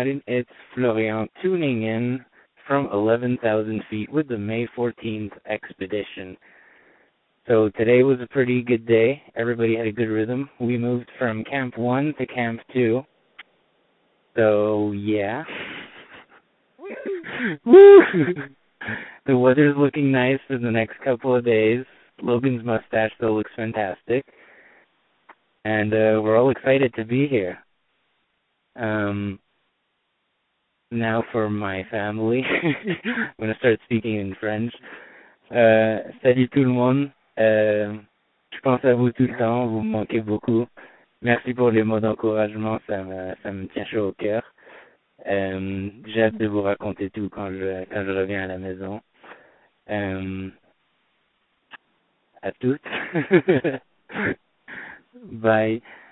everyone. It's Florian tuning in from 11,000 feet with the May 14th expedition. So today was a pretty good day. Everybody had a good rhythm. We moved from Camp 1 to Camp 2. So, yeah. Woo! The weather's looking nice for the next couple of days. Logan's mustache still looks fantastic. And we're all excited to be here. Now for my family. I'm going to start speaking in French. Salut tout le monde. Je pense à vous tout le temps. Vous me manquez beaucoup. Merci pour les mots d'encouragement. Ça me tient chaud au cœur. J'ai hâte de vous raconter tout quand je reviens à la maison. À toutes. Bye.